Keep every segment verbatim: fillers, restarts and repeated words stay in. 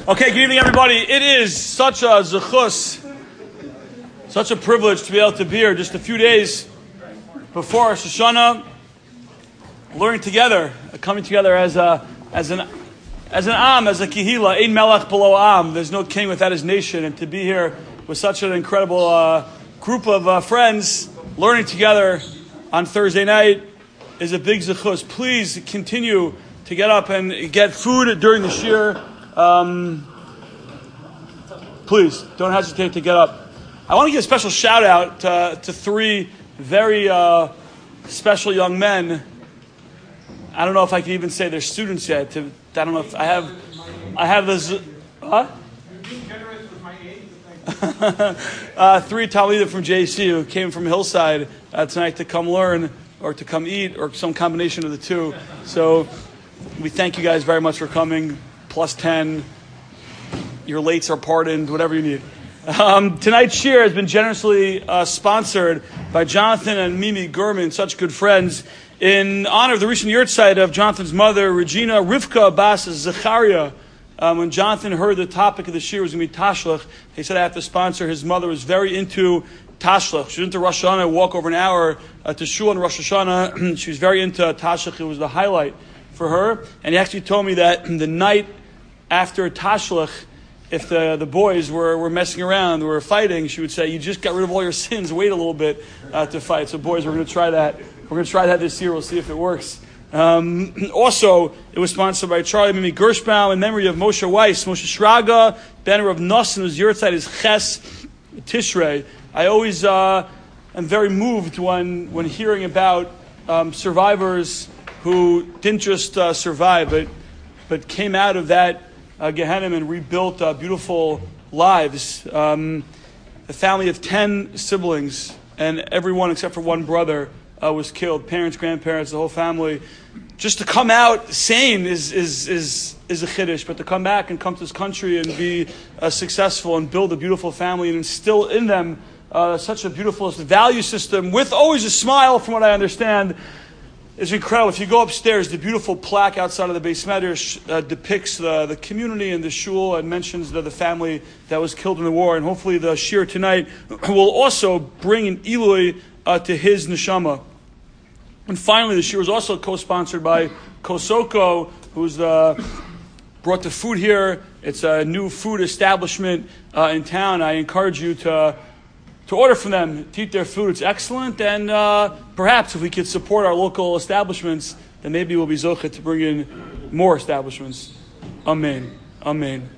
Okay, good evening, everybody. It is such a zechus, such a privilege to be able to be here just a few days before Rosh Hashanah, learning together, coming together as a as an as an am, as a kihila, ein melech below am. There's no king without his nation, and to be here with such an incredible uh, group of uh, friends, learning together on Thursday night is a big zechus. Please continue to get up and get food during the shir. Um, please, don't hesitate to get up. I want to give a special shout out uh, to three very uh, special young men. I don't know if I can even say they're students yet. To, I don't know if I have. I have this. Huh? uh, three Talmidim from J C who came from Hillside uh, tonight to come learn or to come eat or some combination of the two. So we thank you guys very much for coming. Plus ten, your lates are pardoned, whatever you need. Um, tonight's shir has been generously uh, sponsored by Jonathan and Mimi Gurman, such good friends, in honor of the recent yahrzeit of Jonathan's mother, Regina Rivka Bas Zachariah. Um, when Jonathan heard the topic of the shir was going to be Tashlach, he said, I have to sponsor. His mother was very into Tashlach. She was into Rosh Hashanah, walk over an hour uh, to Shul and Rosh Hashanah. She was very into Tashlach. It was the highlight for her. And he actually told me that the night after Tashlach, if the, the boys were, were messing around, were fighting, she would say, you just got rid of all your sins, wait a little bit uh, to fight. So boys, we're going to try that. We're going to try that this year. We'll see if it works. Um, also, it was sponsored by Charlie Mimi Gershbaum in memory of Moshe Weiss, Moshe Shraga, banner of Nosson, whose yahrzeit is Ches Tishrei. I always uh, am very moved when, when hearing about um, survivors who didn't just uh, survive, but but came out of that uh, Gehenna and rebuilt uh, beautiful lives. Um, a family of ten siblings, and everyone except for one brother uh, was killed. Parents, grandparents, the whole family. Just to come out sane is is is is a chiddush, but to come back and come to this country and be uh, successful and build a beautiful family and instill in them uh, such a beautiful value system with always a smile, from what I understand. It's incredible. If you go upstairs, the beautiful plaque outside of the Beis Medrash uh, depicts the, the community and the shul and mentions the, the family that was killed in the war. And hopefully the shir tonight will also bring an ilui uh, to his neshama. And finally, the shir was also co-sponsored by Kosoko, who's uh, brought the food here. It's a new food establishment uh, in town. I encourage you to to order from them, to eat their food. It's excellent, and uh, perhaps if we could support our local establishments, then maybe we'll be zochet to bring in more establishments. Amen. Amen.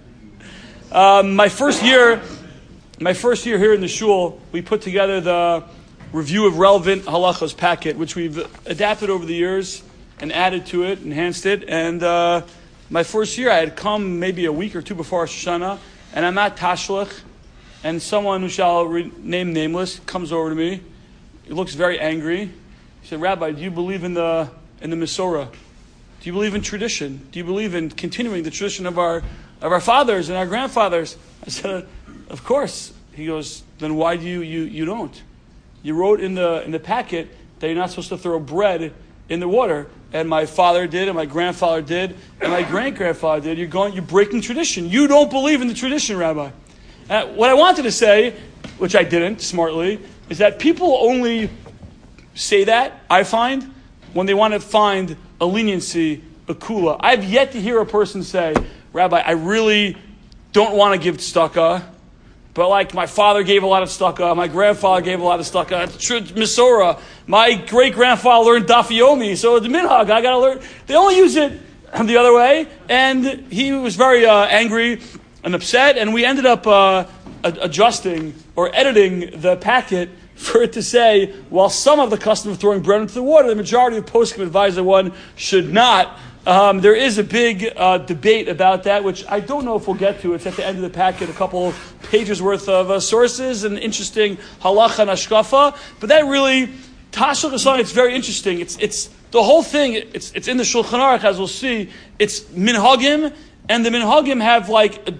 Um, my first year, my first year here in the shul, we put together the review of relevant halachos packet, which we've adapted over the years and added to it, enhanced it. And uh, my first year, I had come maybe a week or two before Rosh Hashanah, and I'm at Tashlach. And someone who shall remain nameless comes over to me. He looks very angry. He said, Rabbi, do you believe in the in the Masorah? Do you believe in tradition? Do you believe in continuing the tradition of our of our fathers and our grandfathers? I said, of course. He goes, then why do you you, you don't? You wrote in the in the packet that you're not supposed to throw bread in the water. And my father did, and my grandfather did, and my great-grandfather did. You're going, you're breaking tradition. You don't believe in the tradition, Rabbi. Uh, what I wanted to say, which I didn't smartly, is that people only say that, I find, when they want to find a leniency, a kula. I've yet to hear a person say, Rabbi, I really don't want to give tzedakah, but like my father gave a lot of tzedakah, my grandfather gave a lot of tzedakah, Masorah, my great-grandfather learned Daf Yomi, so the minhag, I got to learn. They only use it the other way, and he was very uh, angry and upset, and we ended up uh, adjusting or editing the packet for it to say, while some of the custom of throwing bread into the water, the majority of poskim advise that one should not. Um, there is a big uh, debate about that, which I don't know if we'll get to. It's at the end of the packet, a couple pages worth of uh, sources and interesting halacha and ashkafa. But that really, Tashlach Hashanah, it's very interesting. It's it's the whole thing. It's it's in the Shulchan Aruch, as we'll see. It's minhagim, and the minhagim have like a,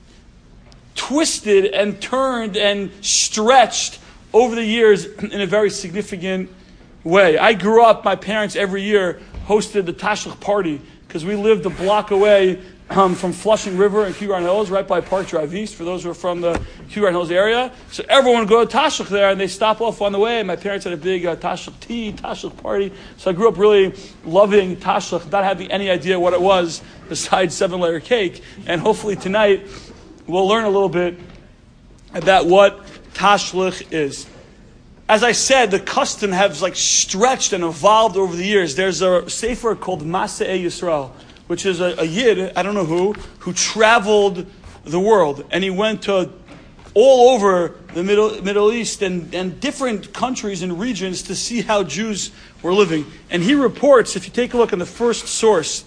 twisted and turned and stretched over the years in a very significant way. I grew up, my parents every year hosted the Tashlach party because we lived a block away um, from Flushing River and Kew Garden Hills, right by Park Drive East, for those who are from the Kew Garden Hills area. So everyone would go to Tashlich there, and they stop off on the way. My parents had a big uh, Tashlich tea, Tashlich party. So I grew up really loving Tashlich, not having any idea what it was besides seven-layer cake. And hopefully tonight we'll learn a little bit about what Tashlich is. As I said, the custom has like stretched and evolved over the years. There's a sefer called Masa'e Yisrael, which is a, a yid, I don't know who, who traveled the world. And he went to all over the Middle, Middle East and, and different countries and regions to see how Jews were living. And he reports, if you take a look in the first source,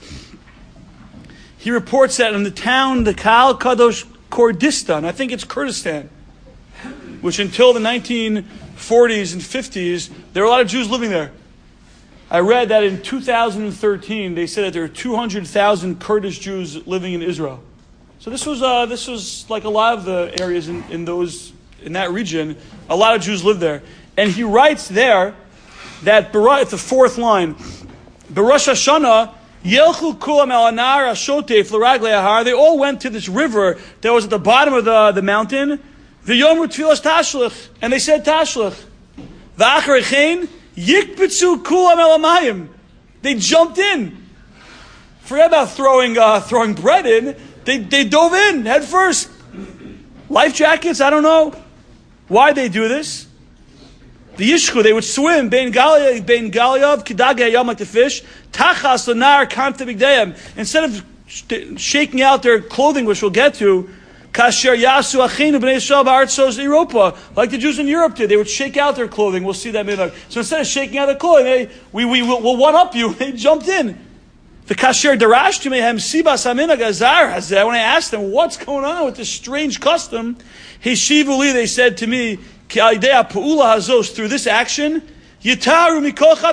he reports that in the town, the Kal Kadosh Kurdistan, I think it's Kurdistan, which until the nineteen forties and fifties, there were a lot of Jews living there. I read that in two thousand thirteen, they said that there were two hundred thousand Kurdish Jews living in Israel. So this was uh, this was like a lot of the areas in, in those in that region. A lot of Jews lived there, and he writes there that at the fourth line, B'Rosh Hashanah Yelchu kulam el anar ashotef l'raglei ahar. They all went to this river that was at the bottom of the, the mountain. V'yomru tfilas tashlich, and they said tashlich. V'acharei chen yikbitzu kulam el hamayim. They jumped in. Forget about throwing uh, throwing bread in. They they dove in head first. Life jackets. I don't know why they do this. The Yishku, they would swim, bein Galiav, bein Galiav, Kidagei Yom, like the fish, Tachas, the Nar, Kamta Bigdeim. Instead of sh- shaking out their clothing, which we'll get to, Kasher Yasu Achinu B'nei Yisrael Ba'artzos Europa, like the Jews in Europe did, they would shake out their clothing. We'll see that later. So instead of shaking out their clothing, they, we, we will we'll one up you, they jumped in. The Kasher Darashtu Mehem Sibas Hamina Gazar Hazeh, when I asked them, what's going on with this strange custom, Hishivu Li, they said to me, through this action, will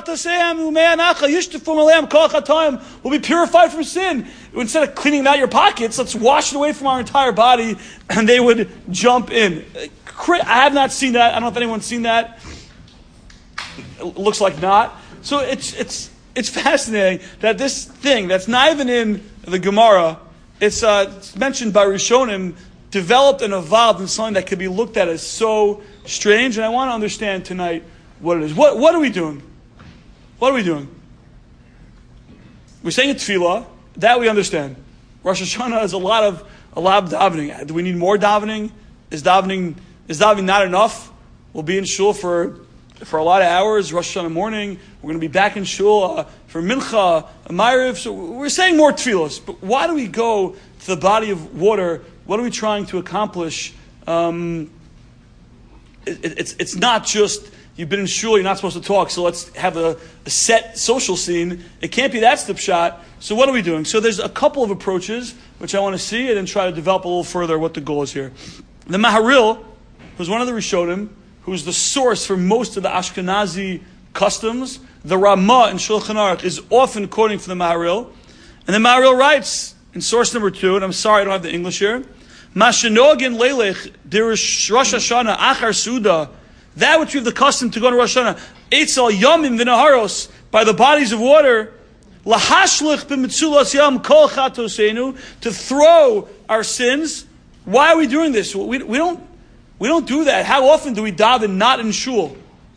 be purified from sin. Instead of cleaning out your pockets, let's wash it away from our entire body, and they would jump in. I have not seen that. I don't know if anyone's seen that. It looks like not. So it's it's it's fascinating that this thing that's not even in the Gemara, it's, uh, it's mentioned by Rishonim, developed and evolved into something that could be looked at as so strange, and I want to understand tonight what it is. What what are we doing? What are we doing? We're saying a tefillah, that we understand. Rosh Hashanah is a lot of a lot of davening. Do we need more davening? Is davening is davening not enough? We'll be in shul for for a lot of hours. Rosh Hashanah morning, we're going to be back in shul uh, for mincha, a ma'ariv. So we're saying more tefillahs, but why do we go to the body of water? What are we trying to accomplish? Um, it, it, it's it's not just you've been in shul, you're not supposed to talk, so let's have a, a set social scene. It can't be that stip shot. So what are we doing? So there's a couple of approaches which I want to see and then try to develop a little further what the goal is here. The Maharil, who's one of the Rishonim, who's the source for most of the Ashkenazi customs, the Ramah in Shulchan Aruch is often quoting from the Maharil. And the Maharil writes in source number two, and I'm sorry I don't have the English here, Mashenogin Leilech, there is Rosh Hashanah, Achar Suda, that which we have the custom to go to Rosh Hashanah, Eitzel Yomim V'Naharos, by the bodies of water, Lahashlich B'Mitzulas Yom Kol Chatosenu, to throw our sins. Why are we doing this? We, we don't we don't do that. How often do we daven not in shul?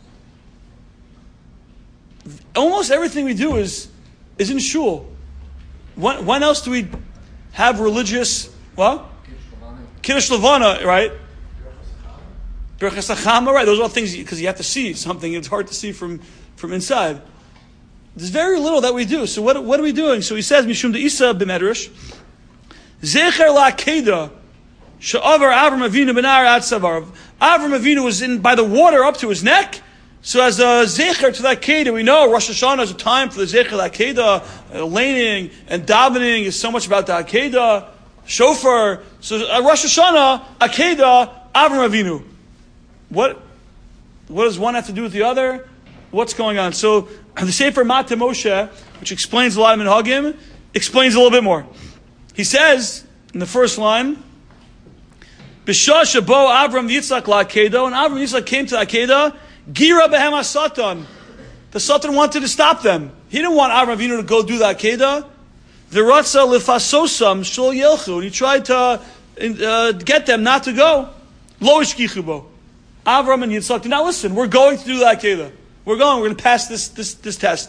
Almost everything we do is is in shul. When, when else do we have religious, what? Kiddush Levana, right? Berachas Hachama, right? Those are all things, because you have to see something. It's hard to see from, from inside. There's very little that we do. So what, what are we doing? So he says, Mishum de Isa b'medrash, Zecher la'akeda, she'avar Avram Avinu b'nar ad savar. Avram Avinu was in by the water up to his neck. So as a zecher to that keda, we know Rosh Hashanah is a time for the zecher la'akeda, uh, laning and davening is so much about the akeda. Shofar. So uh, Rosh Hashanah, Akeda, Avram Avinu. What, what does one have to do with the other? What's going on? So the Sefer Mata Moshe, which explains a lot of Minhagim, explains a little bit more. He says in the first line, B'shah shabo Avram Yitzchak la'Akeda, when Avram Yitzchak came to Akeda, Gira behem ha-Satan. The Satan wanted to stop them. He didn't want Avram Avinu to go do the Akeda. V'ratza lefasosam shlo yelchu. And he tried to uh, get them not to go. Lo ishkichu bo. Avram and Yitzchak did not listen. We're going to do the Akedah. We're going. We're going to pass this this this test.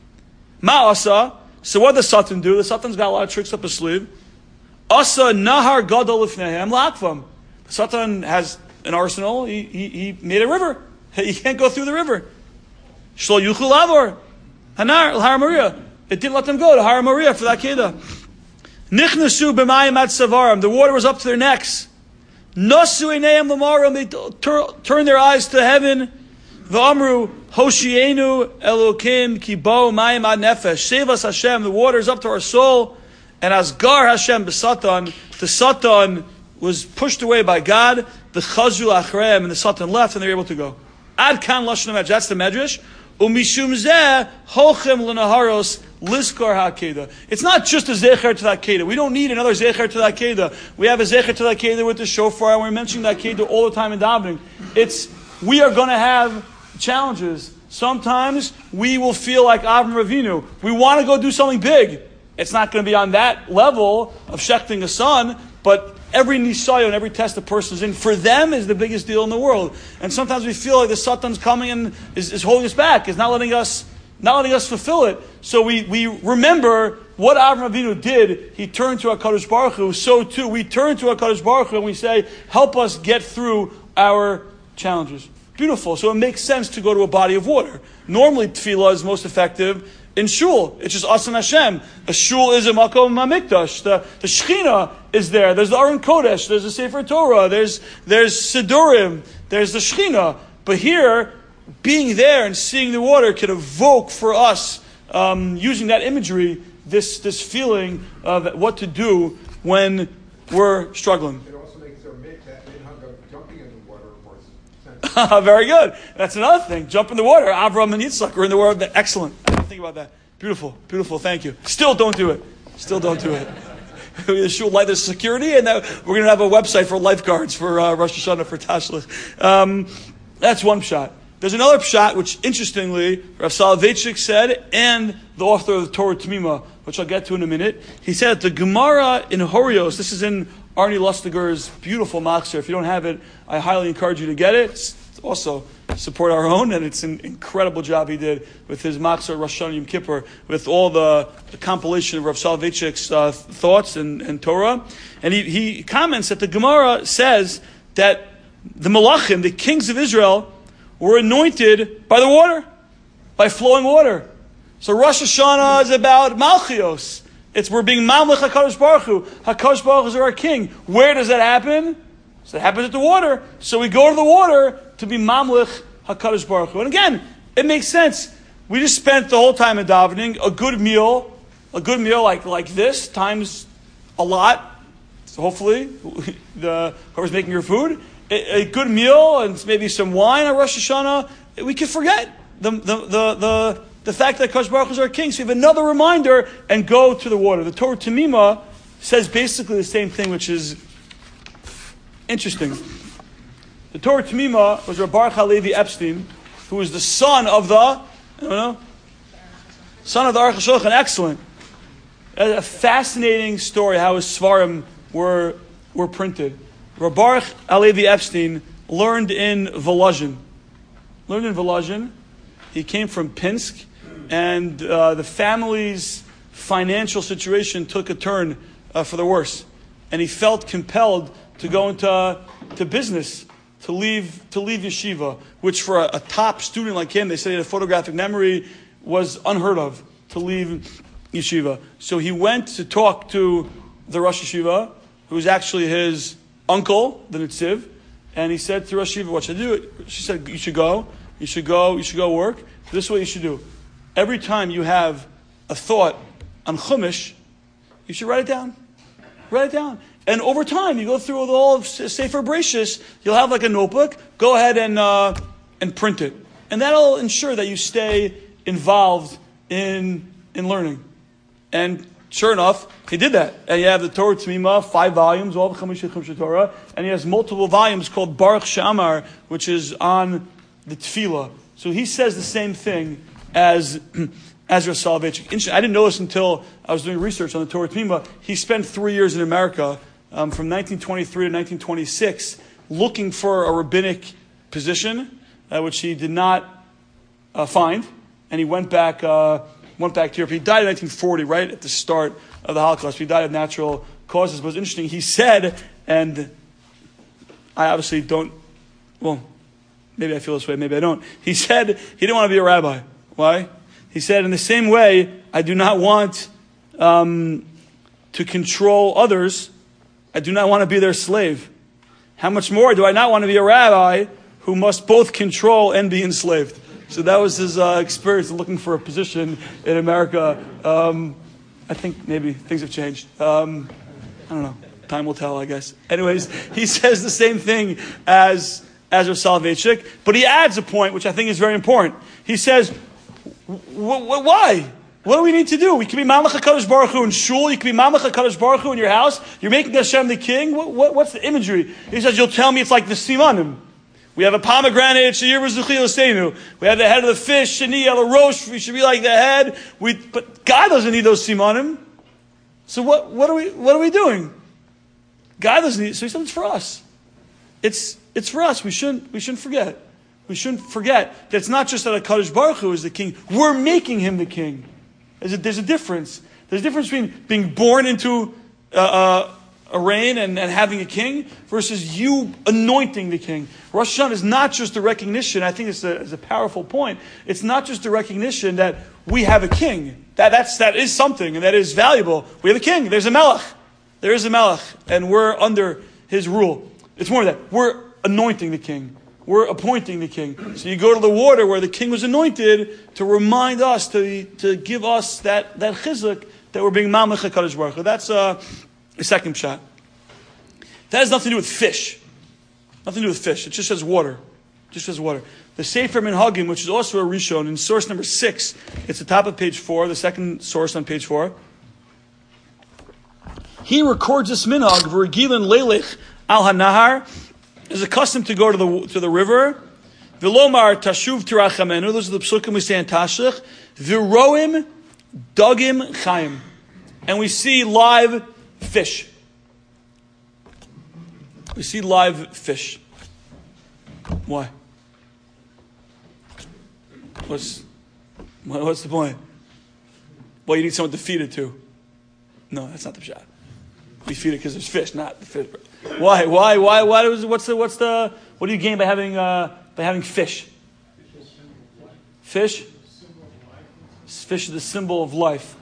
Ma'asa. So what does Satan do? The Satan's got a lot of tricks up his sleeve. Asa nahar gadol lifnehem la'akvam. Satan has an arsenal. He, he he made a river. He can't go through the river. Shlo yuchul lavor. Hanar Har Maria. It didn't let them go to Har Maria for the Akedah. Nichnasu b'mayim at savarim. The water was up to their necks. Nasu einayim l'marim. They tur- turned their eyes to heaven. V'amru Hoshienu Elokim ki bo mayim ad nefesh. Save us Hashem. The water is up to our soul. And Asgar Hashem b'Satan. The Satan was pushed away by God. The Chazru Achreim. And the Satan left and they were able to go. Ad kan lashon medrash. That's the medrash. Umishum zeh hochem l'naharos liskor ha'akedah. It's not just a zecher to the Akedah. We don't need another zecher to the Akedah. We have a zecher to the Akedah with the shofar, and we're mentioning the Akedah all the time in davening. It's, we are going to have challenges. Sometimes we will feel like Avram Avinu. We want to go do something big. It's not going to be on that level of shechting a son, but every nisayon, every test a person's in, for them is the biggest deal in the world. And sometimes we feel like the Satan's coming and is, is holding us back, is not letting us not letting us fulfill it. So we, we remember what Avram Avinu did. He turned to HaKadosh Baruch Hu. So too, we turn to HaKadosh Baruch Hu and we say, help us get through our challenges. Beautiful. So it makes sense to go to a body of water. Normally, tefillah is most effective in shul. It's just us and Hashem. A shul is a makom hamikdash. The, the Shechina is there. There's the Aron Kodesh. There's the Sefer Torah. There's there's Sidurim. There's the Shechina. But here, being there and seeing the water can evoke for us, um, using that imagery, this this feeling of what to do when we're struggling. It also makes our minhag of jumping in the water more sense. Very good. That's another thing. Jump in the water. Avram and Yitzchak are in the water. Excellent. I didn't think about that. Beautiful. Beautiful. Thank you. Still don't do it. Still don't do it. The shul light there's security, and now we're going to have a website for lifeguards for uh, Rosh Hashanah for Tashlich. Um, that's one shot. There's another pshat, which interestingly, Rav Soloveitchik said, and the author of the Torah Tamima, which I'll get to in a minute. He said that the Gemara in Horios, this is in Arnie Lustiger's beautiful machzor. If you don't have it, I highly encourage you to get it. It's also support our own, and it's an incredible job he did with his machzor Rosh Hashanah Yom Kippur, with all the, the compilation of Rav Soloveitchik's uh, thoughts and, and Torah. And he, he comments that the Gemara says that the Malachim, the kings of Israel, were anointed by the water, by flowing water. So Rosh Hashanah is about Malchios. It's we're being Mamlech HaKadosh Baruch Hu. HaKadosh Baruch Hu is our king. Where does that happen? So it happens at the water. So we go to the water to be Mamlech HaKadosh Baruch Hu. And again, it makes sense. We just spent the whole time in davening. A good meal, a good meal like, like this, times a lot. So hopefully, the whoever's making your food, a, a good meal and maybe some wine on Rosh Hashanah, we can forget the the the the, the fact that Kadosh Baruch Hu is our king. So we have another reminder and go to the water. The Torah Tamima says basically the same thing, which is interesting. The Torah Tamima was Rabbi Baruch HaLevi Epstein, who was the son of the, I don't know, son of the Aruch HaShulchan. Excellent. A fascinating story how his Svarim were were printed. Rabbi Baruch HaLevi Epstein learned in Volozhin. Learned in Volozhin. He came from Pinsk, and uh, the family's financial situation took a turn uh, for the worse, and he felt compelled to go into uh, to business, to leave to leave yeshiva, which for a, a top student like him, they said he had a photographic memory, was unheard of to leave yeshiva. So he went to talk to the Rosh Yeshiva, who was actually his uncle, the Nitziv, and he said to Rosh Yeshiva, what should I do? She said, you should go, you should go, you should go work. This is what you should do. Every time you have a thought on Chumash, you should write it down. Write it down. And over time, you go through all of Sefer Bereshis, you'll have like a notebook, go ahead and uh, and print it. And that'll ensure that you stay involved in in learning. And sure enough, he did that. And you have the Torah Tamima, five volumes, all the Chamisha Chumsha Torah, and he has multiple volumes called Baruch She'amar, which is on the Tefillah. So he says the same thing as Ezra Soloveitchik. I didn't know this until I was doing research on the Torah Tmima. He spent three years in America, um, from nineteen twenty-three to nineteen twenty-six, looking for a rabbinic position, uh, which he did not uh, find, and he went back uh, went back to Europe. He died in nineteen forty, right at the start of the Holocaust. He died of natural causes. But it was interesting. He said, and I obviously don't, well, maybe I feel this way, maybe I don't. He said he didn't want to be a rabbi. Why? He said, in the same way, I do not want um, to control others. I do not want to be their slave. How much more do I not want to be a rabbi who must both control and be enslaved? So that was his uh, experience of looking for a position in America. Um, I think maybe things have changed. Um, I don't know. Time will tell, I guess. Anyways, he says the same thing as Ezra Soloveitchik, but he adds a point which I think is very important. He says, why? What do we need to do? We can be Mamlech HaKadosh Baruch Hu in shul. You can be Mamlech HaKadosh Baruch Hu in your house. You're making Hashem the king. What, what, what's the imagery? He says, you'll tell me it's like the simanim. We have a pomegranate, Sheyir V'Zuchi L'Seinu. We have the head of the fish, Shani El Rosh. We should be like the head. We, but God doesn't need those simanim. So what, what are we, what are we doing? God doesn't need, so he said it's for us. It's, it's for us. We shouldn't, we shouldn't forget. We shouldn't forget that it's not just that HaKadosh Baruch Hu is the king. We're making him the king. There's a, there's a difference. There's a difference between being born into uh, uh, a reign and, and having a king versus you anointing the king. Rosh Hashanah is not just a recognition. I think it's a, it's a powerful point. It's not just a recognition that we have a king. That, that's, that is something and that is valuable. We have a king. There's a melech. There is a melech. And we're under his rule. It's more than that. We're anointing the king. We're appointing the king. So you go to the water where the king was anointed to remind us, to, to give us that, that chizuk that we're being Mamlech HaKadosh Baruch Hu. That's uh, the second shot. That has nothing to do with fish. Nothing to do with fish. It just says water. It just says water. The Sefer Minhagim, which is also a Rishon, in source number six, it's the top of page four, the second source on page four. He records this minhag, V'regilin leilech al hanahar, is accustomed to go to the to the river. Vilomar tashuv tirachamenu. Those are the psukim we say in Tashlich. Viroim dagim chayim, and we see live fish. We see live fish. Why? What's what's the point? Well, you need someone to feed it to. No, that's not the shot. We feed it because there's fish, not the fish. Why? Why? Why? Why? Does, what's the? What's the? What do you gain by having uh, by having fish? Fish. Fish is the symbol of life.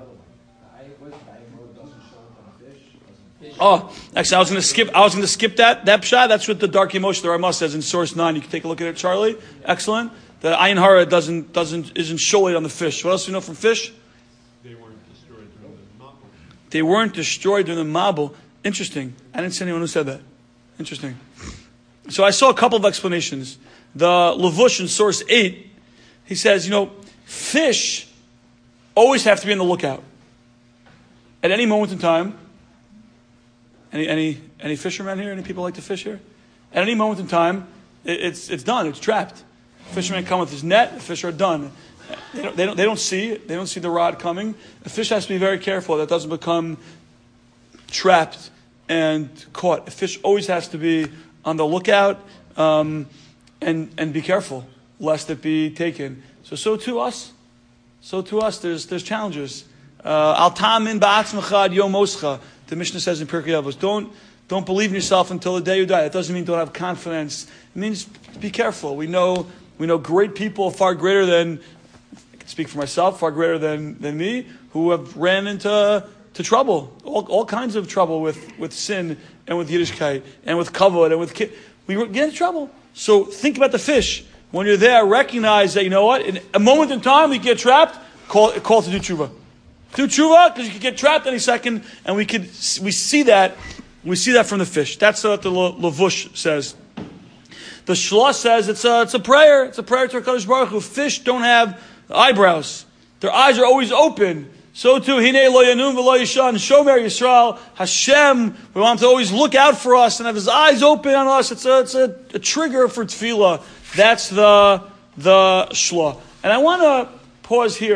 Oh, actually, I was going to skip. I was going to skip that that pshat. That's what the Darkei Moshe, the Ramah, says in source nine. You can take a look at it, Charlie. Excellent. The Ayin Hara doesn't doesn't isn't sholate on the fish. What else do you know from fish? They weren't destroyed during the Mabul. They weren't destroyed during the Mabul. Interesting. I didn't see anyone who said that. Interesting. So I saw a couple of explanations. The Levush in source eight, he says, you know, fish always have to be on the lookout. At any moment in time. Any any any fishermen here? Any people like to fish here? At any moment in time, it, it's it's done. It's trapped. Fishermen come with his net. The fish are done. They don't, they don't they don't see they don't see the rod coming. A fish has to be very careful that doesn't become trapped and caught. A fish always has to be on the lookout um, and and be careful lest it be taken. So so to us, so to us. There's there's challenges. Al tamin ba'atzmecha ad yom moscha. The Mishnah says in Pirkei Avos, don't don't believe in yourself until the day you die. That doesn't mean don't have confidence. It means be careful. We know we know great people far greater than, I can speak for myself, far greater than, than me, who have ran into to trouble, all, all kinds of trouble with, with sin and with Yiddishkeit and with kavod and with ki- we get into trouble. So think about the fish. When you're there, recognize that, you know what, in a moment in time we get trapped, call call to do tshuva. Do tshuva, because you could get trapped any second, and we could we see that we see that from the fish. That's what the Levush says. The Shlosh says it's a it's a prayer. It's a prayer to HaKadosh Baruch Hu. Fish don't have eyebrows; their eyes are always open. So too, Hinei lo yanum v'lo yishan, Shomer Yisrael, Hashem. We want him to always look out for us and have his eyes open on us. It's a it's a, a trigger for tefillah. That's the the Shlosh. And I want to pause here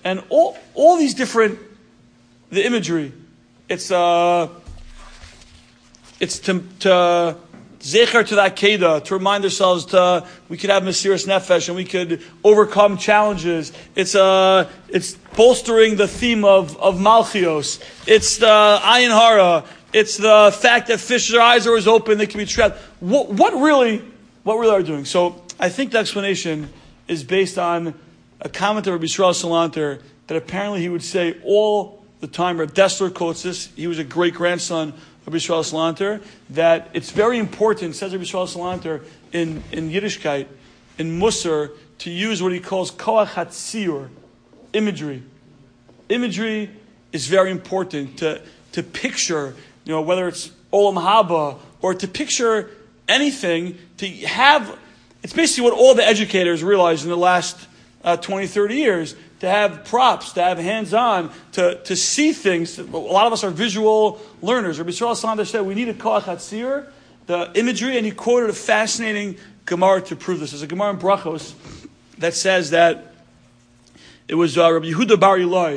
And all all these different, the imagery, it's uh, it's to to zecher to the Akedah, to remind ourselves to we could have Mesiras Nefesh and we could overcome challenges. It's uh it's bolstering the theme of of Malchios. It's the Ayin Hara. It's the fact that fish's eyes are always open; they can be trapped. What, what really, what really are we doing? So I think the explanation is based on a comment of Rabbi Yisrael Salanter that apparently he would say all the time. Reb Dessler quotes this. He was a great grandson of Rabbi Yisrael Salanter. That it's very important, says Rabbi Yisrael Salanter in in Yiddishkeit, in Musar, to use what he calls koach hatziyur, imagery. Imagery is very important to to picture. You know, whether it's Olam Haba or to picture anything, to have, it's basically what all the educators realized in the last uh, twenty, thirty years, to have props, to have hands-on, to, to see things. A lot of us are visual learners. Rabbi Yisrael Salanter said we need a koach hatzir, the imagery, and he quoted a fascinating Gemara to prove this. There's a Gemara in Brachos that says that it was uh, Rabbi Yehuda Bar Ilai.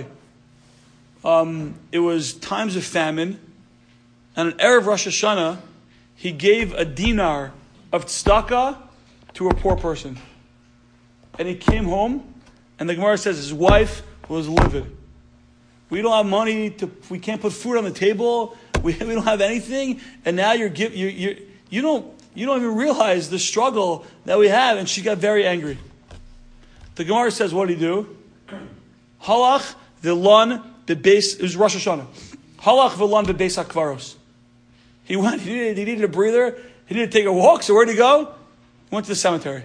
Um, it was times of famine. And on Erev Rosh Hashanah, he gave a dinar of tzedakah to a poor person. And he came home, and the Gemara says his wife was livid. We don't have money to, we can't put food on the table. We, we don't have anything, and now you're give you you you don't you don't even realize the struggle that we have. And she got very angry. The Gemara says, what did he do? Halach v'lan bebeis. It was Rosh Hashanah. Halach v'lan bebeis hakvaros. He went, he needed, he needed a breather. He needed to take a walk. So where'd he go? He went to the cemetery.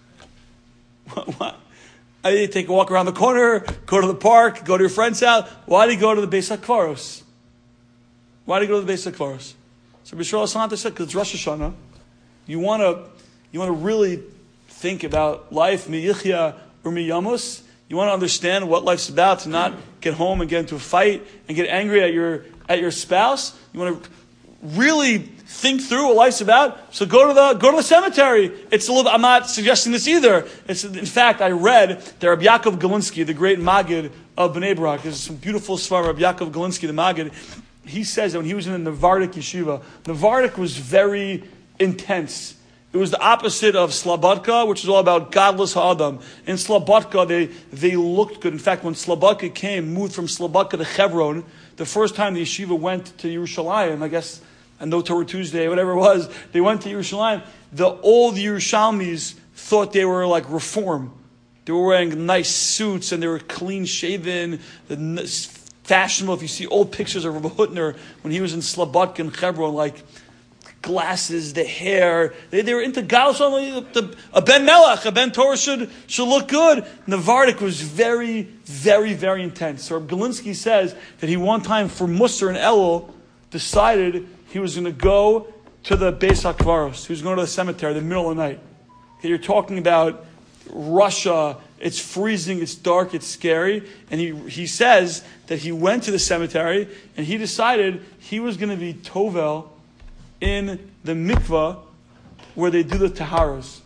What, what? I need to take a walk around the corner, go to the park, go to your friend's house. Why did he go to the Beis HaKvaros? Why did he go to the Beis HaKvaros? So Bishra Salanter said, because it's Rosh Hashanah. You want to you want to really think about life, miyichya or miyamus. You want to understand what life's about, to not get home and get into a fight and get angry at your at your spouse. You want to really think through what life's about. So go to the go to the cemetery. It's a little. I'm not suggesting this either. It's in fact I read that Rabbi Yaakov Galinsky, the great Maggid of Bnei Brak, there's some beautiful svarim. Rabbi Yaakov Galinsky, the Maggid, he says that when he was in the Navardik yeshiva, Navardik was very intense. It was the opposite of Slobodka, which is all about godless ha'adam. In Slobodka, they they looked good. In fact, when Slobodka came, moved from Slobodka to Hebron, the first time the yeshiva went to Yerushalayim, I guess, and no Torah Tuesday, whatever it was, they went to Yerushalayim. The old Yerushalmis thought they were like reform. They were wearing nice suits and they were clean shaven, fashionable. If you see old pictures of Rabbi Hutner when he was in Slobodka and Hebron, like glasses, the hair, they, they were into Galus. A Ben Melech, a Ben Torah should should look good. Navardik was very, very, very intense. So Galinsky says that he one time for Musar and Elul decided he was going to go to the Beis HaKvaros. He was going to the cemetery in the middle of the night. Okay, you're talking about Russia. It's freezing, it's dark, it's scary. And he he says that he went to the cemetery and he decided he was going to be Tovel in the mikvah where they do the taharas.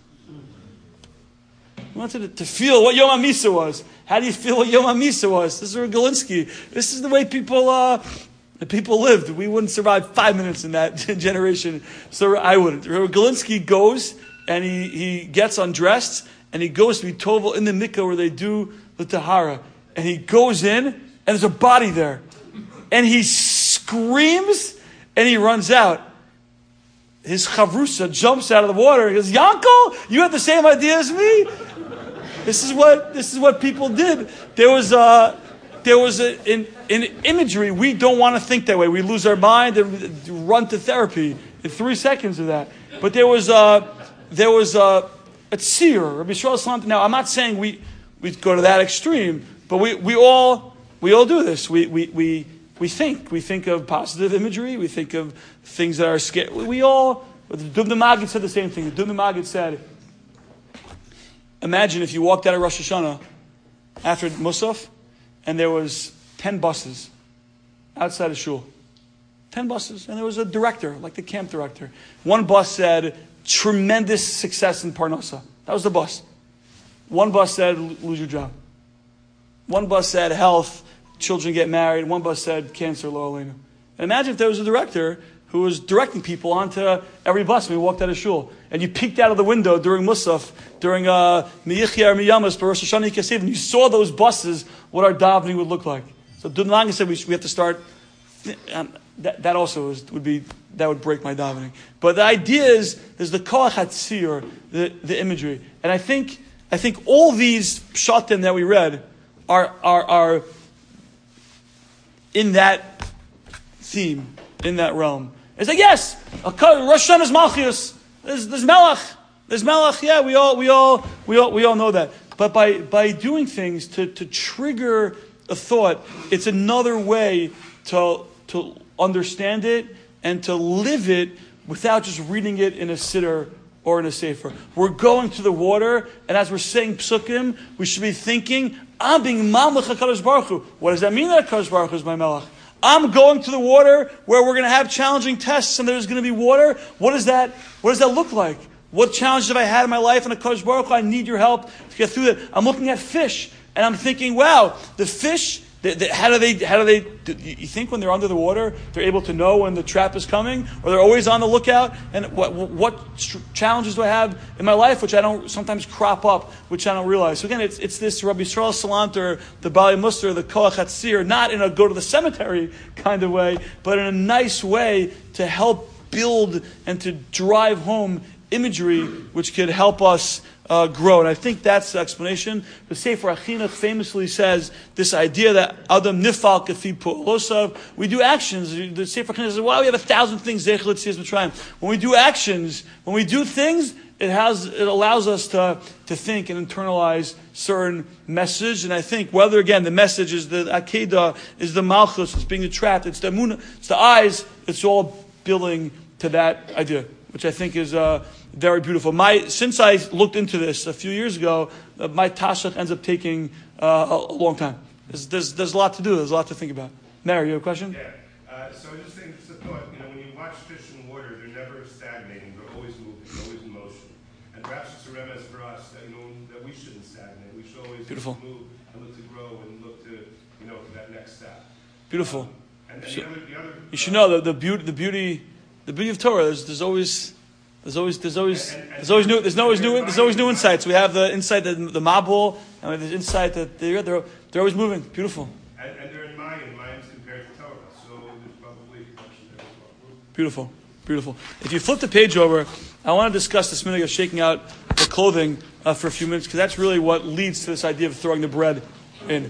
He wanted to feel what Yom HaMisa was. How do you feel what Yom HaMisa was? This is Galinsky. This is the way people uh, the people lived. We wouldn't survive five minutes in that generation. So I wouldn't. Galinsky goes and he, he gets undressed and he goes to be tovel in the mikvah where they do the tahara. And he goes in and there's a body there. And he screams and he runs out. His chavrusa jumps out of the water and goes, Yankel, you have the same idea as me? This is what this is what people did. There was a there was a, in, in imagery. We don't want to think that way. We lose our mind and run to therapy in three seconds of that. But there was a there was a a tzir, Rabbi Yisrael Salanter. Now I'm not saying we we go to that extreme, but we, we all we all do this. We we we. We think. We think of positive imagery. We think of things that are scary. We all, the Dubno Maggid said the same thing. The Dubno Maggid said, imagine if you walked out of Rosh Hashanah after Musaf and there was ten buses outside of shul. Ten buses. And there was a director, like the camp director. One bus said, tremendous success in Parnassa. That was the bus. One bus said, lose your job. One bus said health, children get married. One bus said cancer, lo aleinu. And imagine if there was a director who was directing people onto every bus when we walked out of shul. And you peeked out of the window during Musaf, during Miyichya or Miyamas, for Rosh Hashanah Kesef, and you saw those buses, what our davening would look like. So Dunlanga said we, should, we have to start, um, that, that also is, would be, that would break my davening. But the idea is, there's the Koach HaTzir, the, the imagery. And I think, I think all these pshatim that we read are, are, are in that theme, in that realm. It's like, yes, Rosh Hashanah is Malchus. There's, there's Melech. There's Melech. Yeah, we all, we all, we all, we all know that. But by, by doing things to, to trigger a thought, it's another way to, to understand it and to live it without just reading it in a siddur or in a sefer. We're going to the water, and as we're saying psukim, we should be thinking, I'm being Mamlech HaKadosh Baruch Hu. What does that mean that HaKadosh Baruch Hu is my Melech? I'm going to the water where we're going to have challenging tests and there's going to be water. What does that, what does that look like? What challenges have I had in my life? And HaKadosh Baruch Hu, I need your help to get through that. I'm looking at fish and I'm thinking, wow, the fish, the, the, how do they, how do they, do you think when they're under the water, they're able to know when the trap is coming? Or they're always on the lookout? And what, what challenges do I have in my life which I don't sometimes crop up, which I don't realize? So again, it's, it's this Rabbi Yisrael Salanter, the Bali Musar, the Koach HaTzir, not in a go to the cemetery kind of way, but in a nice way to help build and to drive home imagery which could help us Uh, grow. And I think that's the explanation. The Sefer HaChinuch famously says this idea that Adam nifal kafi pu'olosav. We do actions. The Sefer HaChinuch says, wow, we have a thousand things. When we do actions, when we do things, it has, it allows us to, to think and internalize certain message. And I think whether, again, the message is the Akedah, is the Malchus, it's being trapped, it's the Amunah, it's the eyes, it's all building to that idea, which I think is uh, very beautiful. My since I looked into this a few years ago, uh, my tashach ends up taking uh, a, a long time. There's, there's there's a lot to do. There's a lot to think about. Mary, you have a question? Yeah. Uh, so I just think it's a thought. You know, when you watch fish in water, they're never stagnating. They're always moving. They're always in motion. And perhaps it's a remez for us that you know that we shouldn't stagnate. We should always beautiful. move and look to grow and look to you know for that next step. Beautiful. Um, and, and so, the other, the other, you should know the, the beauty the beauty the beauty of Torah. There's there's always There's always, there's always, and, and, there's always new, there's always new, there's always new insights. We have the insight that the Mabul, and we have the insight that they're, they're, they're always moving. Beautiful. And, and they're in Mayan. Mayan's compared to Torah, so there's probably a connection there as well. Beautiful, beautiful. If you flip the page over, I want to discuss this minute of shaking out the clothing uh, for a few minutes, because that's really what leads to this idea of throwing the bread in.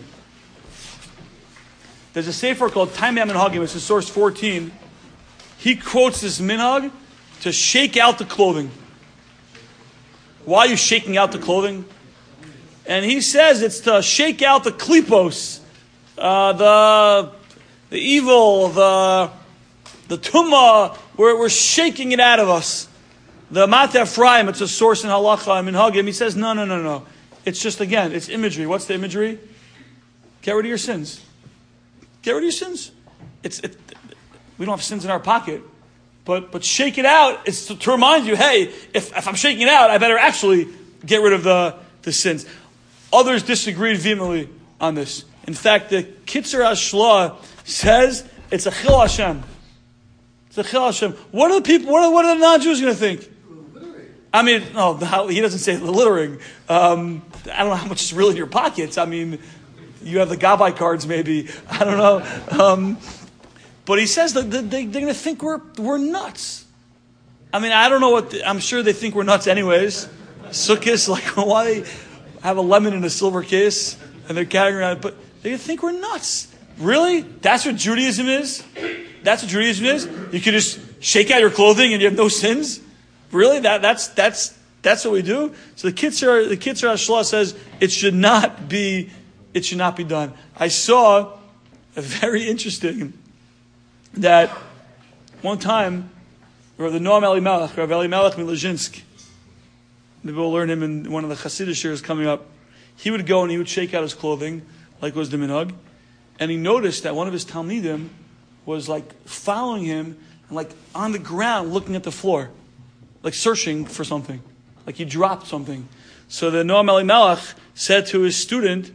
There's a sefer called Time Yam Minhagim. It's in source fourteen. He quotes this minhag to shake out the clothing. Why are you shaking out the clothing? And he says it's to shake out the klipos, uh, the the evil, the the tumah. We're, we're shaking it out of us. The Mateh Ephraim, it's a source in Halacha and Minhagim. He says, no, no, no, no. It's just, again, it's imagery. What's the imagery? Get rid of your sins. Get rid of your sins. It's it, we don't have sins in our pocket. But but shake it out. It's to, to remind you, hey, if, if I'm shaking it out, I better actually get rid of the, the sins. Others disagreed vehemently on this. In fact, the Kitzur HaShlah says it's a Chil Hashem. It's a Chil Hashem. What are the people? What are, what are the non-Jews going to think? I mean, no, how, he doesn't say littering. Um, I don't know how much is really in your pockets. I mean, you have the Gabbai cards, maybe. I don't know. Um, But he says that they, they're going to think we're we're nuts. I mean, I don't know what, the, I'm sure they think we're nuts anyways. Sukkahs, like, why have a lemon in a silver case and they're carrying around, but they think we're nuts. Really? That's what Judaism is? That's what Judaism is? You can just shake out your clothing and you have no sins? Really? That that's that's that's what we do? So the Kitzur the Kitzur HaShlah says it should not be it should not be done. I saw a very interesting that one time, the Noam Elimelech, Rav Elimelech Milozhinsk, maybe we'll learn him in one of the Hasidic years coming up, he would go and he would shake out his clothing, like was the minhag, and he noticed that one of his Talmidim was like following him and like on the ground looking at the floor, like searching for something, like he dropped something. So the Noam Elimelech said to his student,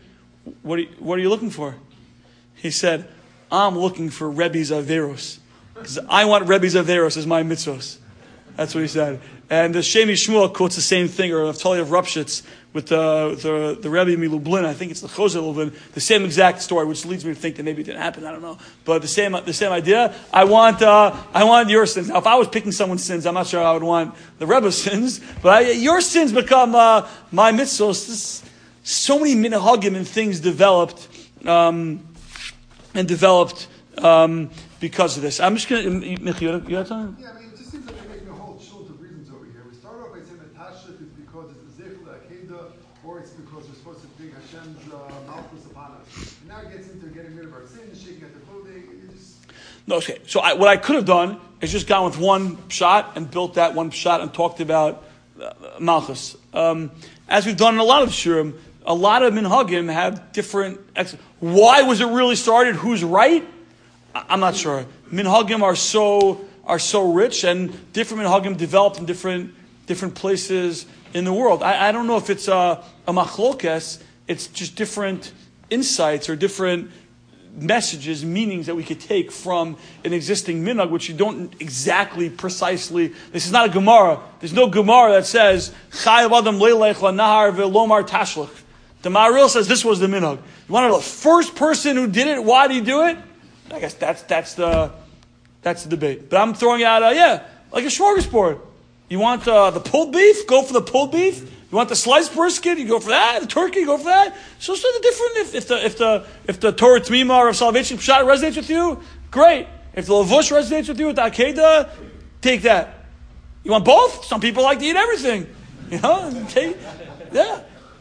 what are you, what are you looking for? He said, I'm looking for Rebbe's Averos. Because I want Rebbe's Averos as my mitzvos. That's what he said. And the Shemi Shmuel quotes the same thing, or Naftali of Rupshitz, with the, the, the Rebbe Milublin. I think it's the Choseh Lublin. The same exact story, which leads me to think that maybe it didn't happen. I don't know. But the same the same idea. I want uh, I want your sins. Now, if I was picking someone's sins, I'm not sure I would want the Rebbe's sins. But I, your sins become uh, my mitzvos. This, so many minhagim and things developed um, and developed um, because of this. I'm just going to... Michi, you have something? Yeah, I mean, it just seems like we're making a whole shult of reasons over here. We start off by saying that Tashlich is because it's the Zechel Akedah, or it's because we're supposed to bring Hashem's uh, malchus upon us. And now it gets into getting rid of our sins, shaking at the clothing. It just... No, okay. So I, what I could have done is just gone with one shot and built that one shot and talked about uh, malchus. Um, as we've done in a lot of shurim, a lot of minhagim have different... Ex- Why was it really started? Who's right? I'm not sure. Minhagim are so are so rich, and different minhagim developed in different different places in the world. I, I don't know if it's a, a machlokes. It's just different insights or different messages, meanings that we could take from an existing minhag, which you don't exactly precisely. This is not a Gemara. There's no Gemara that says Chayav Adam leilech lanahar ve'lomar tashlich. The Maharil says this was the minhag. You want to know the first person who did it? Why did he do it? I guess that's that's the that's the debate. But I'm throwing out, uh, yeah, like a smorgasbord. You want uh, the pulled beef? Go for the pulled beef. You want the sliced brisket? You go for that. The turkey? You go for that. So, so the different. If, if the if the if the Torah Tmima or Salvation Pshat resonates with you, great. If the Lavush resonates with you with the Akedah, take that. You want both? Some people like to eat everything. You know, take, yeah.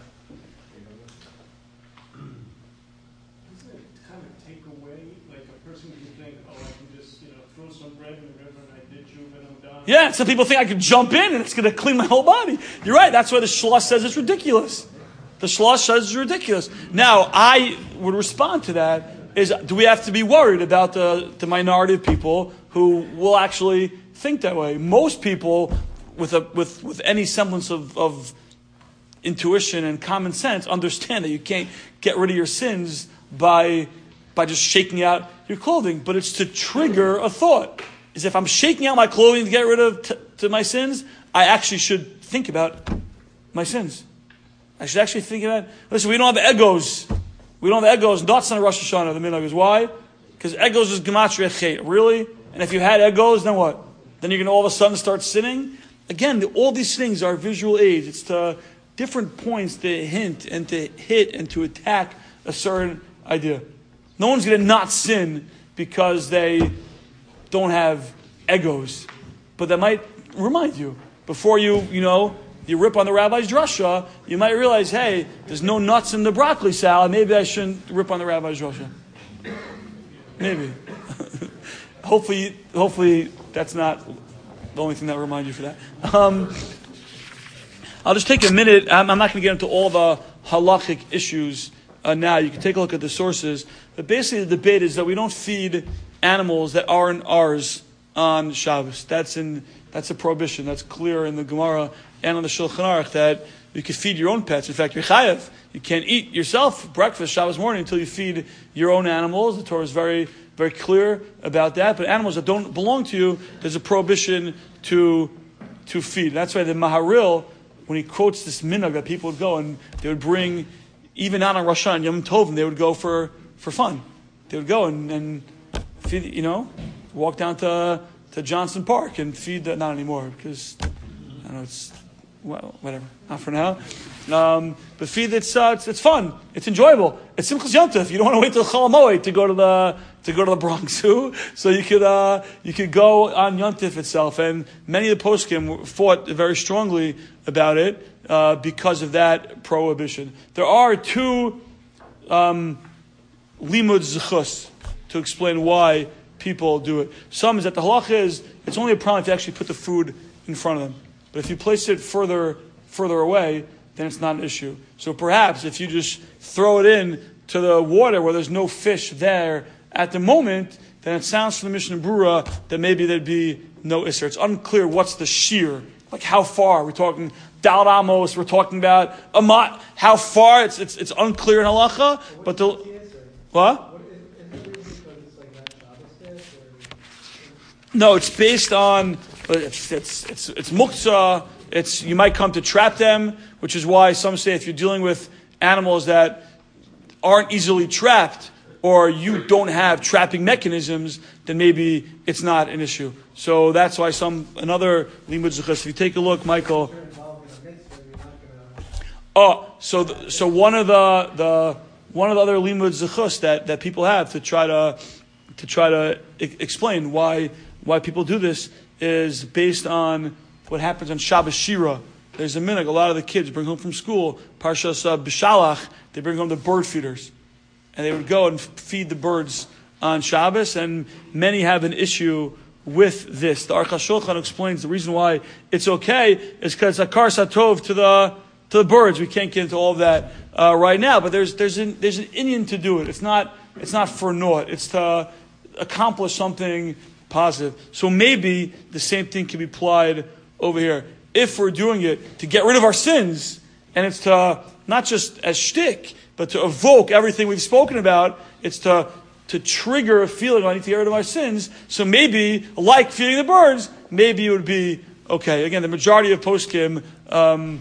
Yeah, some people think I could jump in and it's going to clean my whole body. You're right. That's why the Shlosh says it's ridiculous. The Shlosh says it's ridiculous. Now, I would respond to that is, do we have to be worried about the, the minority of people who will actually think that way? Most people with a, with, with any semblance of, of intuition and common sense understand that you can't get rid of your sins by, by just shaking out your clothing. But it's to trigger a thought. Is if I'm shaking out my clothing to get rid of t- to my sins, I actually should think about my sins. I should actually think about, listen, we don't have egos. We don't have egos. Not on Rosh Hashanah, the minhag is why? Because egos is gematria chet. Really? And if you had egos, then what? Then you're going to all of a sudden start sinning? Again, the, all these things are visual aids. It's to different points to hint and to hit and to attack a certain idea. No one's going to not sin because they don't have egos, but that might remind you before you, you know, you rip on the rabbi's drasha. You might realize, hey, there's no nuts in the broccoli salad. Maybe I shouldn't rip on the rabbi's drasha. Maybe. hopefully, hopefully that's not the only thing that will remind you for that. Um, I'll just take a minute. I'm, I'm not going to get into all the halachic issues uh, now. You can take a look at the sources, but basically the debate is that we don't feed animals that aren't ours on Shabbos. That's in that's a prohibition. That's clear in the Gemara and on the Shulchan Aruch that you can feed your own pets. In fact, you're chayav. You can't eat yourself breakfast Shabbos morning until you feed your own animals. The Torah is very, very clear about that. But animals that don't belong to you, there's a prohibition to to feed. That's why the Maharil, when he quotes this minhag that people would go and they would bring, even out on Rosh Hashanah, Yom Tovim, they would go for, for fun. They would go and, and feed, you know, walk down to to Johnson Park and feed the, not anymore because I don't know, it's well, whatever, not for now. Um, but feed it's, uh, it's it's fun, it's enjoyable. It's Simchas Yom Tov. You don't want to wait till Chol HaMoed to go to the to go to the Bronx Zoo, so you could uh, you could go on Yom Tov itself. And many of the poskim fought very strongly about it uh, because of that prohibition. There are two um, limud zechus to explain why people do it. Some is that the halacha is it's only a problem if you actually put the food in front of them. But if you place it further further away, then it's not an issue. So perhaps if you just throw it in to the water where there's no fish there at the moment, then it sounds from the Mishnah Brura that maybe there'd be no isser. It's unclear what's the shear. Like how far? We're talking Dal Amos, we're talking about Amat. How far? It's it's it's unclear in halacha, but the what? No, it's based on it's it's it's it's muktzah. It's you might come to trap them, which is why some say if you're dealing with animals that aren't easily trapped, or you don't have trapping mechanisms, then maybe it's not an issue. So that's why some another limud zechus. If you take a look, Michael. Oh, so the, so one of the the one of the other limud zechus that, that people have to try to to try to I- explain why why people do this is based on what happens on Shabbos Shira. There's a minhag. A lot of the kids bring home from school Parshas uh, B'Shalach. They bring home the bird feeders, and they would go and feed the birds on Shabbos. And many have an issue with this. The Aruch HaShulchan explains the reason why it's okay is because akar satov to the to the birds. We can't get into all of that uh, right now, but there's there's an, there's an Indian to do it. It's not it's not for naught. It's to accomplish something positive. So maybe the same thing can be applied over here. If we're doing it to get rid of our sins, and it's to not just as shtick, but to evoke everything we've spoken about, it's to to trigger a feeling I need to get rid of my sins. So maybe, like feeding the birds, maybe it would be okay. Again, the majority of poskim um,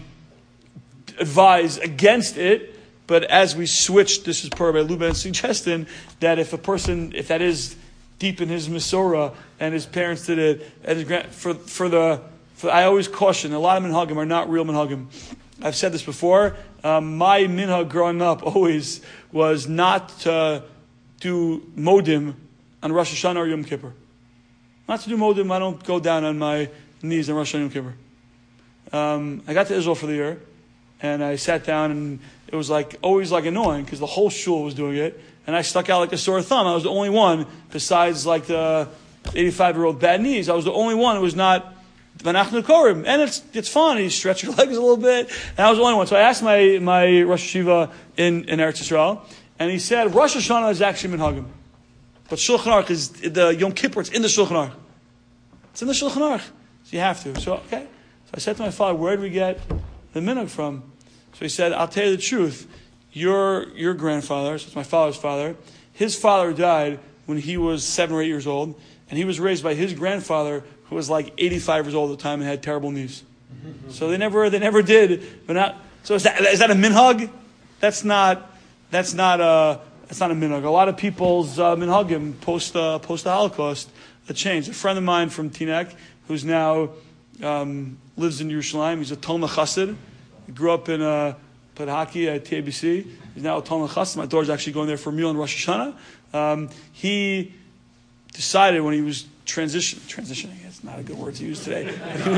advise against it, but as we switch, this is per by Luban suggesting that if a person, if that is deep in his Masorah and his parents did it, and his grand, for for the for, I always caution a lot of minhagim are not real minhagim. I've said this before. Um, my minhag growing up always was not to do modim on Rosh Hashanah or Yom Kippur. Not to do modim. I don't go down on my knees on Rosh Hashanah and Yom Kippur. Um, I got to Israel for the year, and I sat down, and it was like always like annoying because the whole shul was doing it, and I stuck out like a sore thumb. I was the only one, besides like the eighty-five-year-old bad knees. I was the only one who was not Vanachnu Korim, and it's it's fun. You stretch your legs a little bit, and I was the only one. So I asked my my Rosh Hashiva in in Eretz Yisrael, and he said Rosh Hashanah is actually minhagim, but Shulchan Aruch is the Yom Kippur. It's in the Shulchan Aruch. It's in the Shulchan Aruch, so you have to. So okay. So I said to my father, where did we get the minhag from? So he said, I'll tell you the truth. Your your grandfather, so it's my father's father, his father died when he was seven or eight years old, and he was raised by his grandfather, who was like eighty-five years old at the time and had terrible knees. So they never they never did. But not. So is that is that a minhag? That's not that's not a that's not a minhag. A lot of people's uh, minhagim post uh, post the Holocaust a change. A friend of mine from Teaneck, who's now um, lives in Yerushalayim. He's a Talmud Chassid. He grew up in uh, played hockey at T A B C. He's now a Talmud Chassid. My daughter's actually going there for a meal in Rosh Hashanah. Um, he decided when he was transition, transitioning, it's not a good word to use today,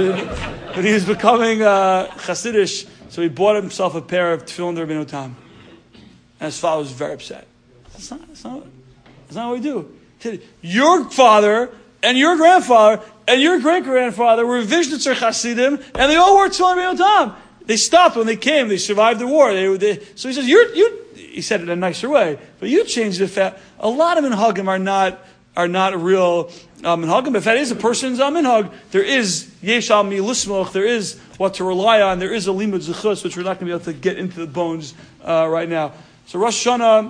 but he was becoming uh, Chassidish, so he bought himself a pair of Tefillin D'Rabbeinu Tam. And his father was very upset. That's not, that's not, that's not what we do. He said, your father and your grandfather and your great-grandfather were Vishnitzer Chassidim, and they all wore Tefillin D'Rabbeinu Tam. They stopped when they came. They survived the war. They, they, so he says, you're, you, he said it in a nicer way, but you changed the fact. A lot of minhagim are not are not real uh, minhagim. If that is a person's uh, minhag, there is yesh al mi lismoch. There is what to rely on. There is a limud zechus, which we're not going to be able to get into the bones uh, right now. So Rosh Hashanah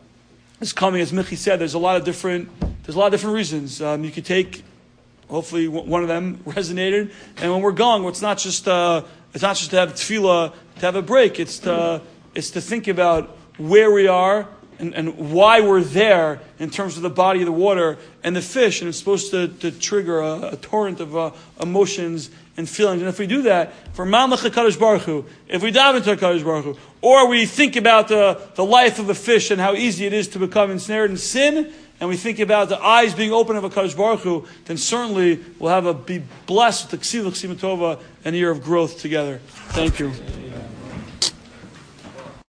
is coming, as Michi said. There's a lot of different. There's a lot of different reasons. Um, you could take. Hopefully, one of them resonated. And when we're going, it's not just uh, it's not just to have tefillah, to have a break. It's to it's to think about where we are and, and why we're there in terms of the body of the water and the fish. And it's supposed to, to trigger a, a torrent of uh, emotions and feelings. And if we do that, for Mamlech HaKadosh Baruch Hu, if we dive into HaKadosh Baruch Hu, or we think about the, the life of the fish and how easy it is to become ensnared in sin, and we think about the eyes being open of HaKadosh Baruch Hu, then certainly we'll have a be blessed with the Ksiv L'Chsimatova and year of growth together. Thank you.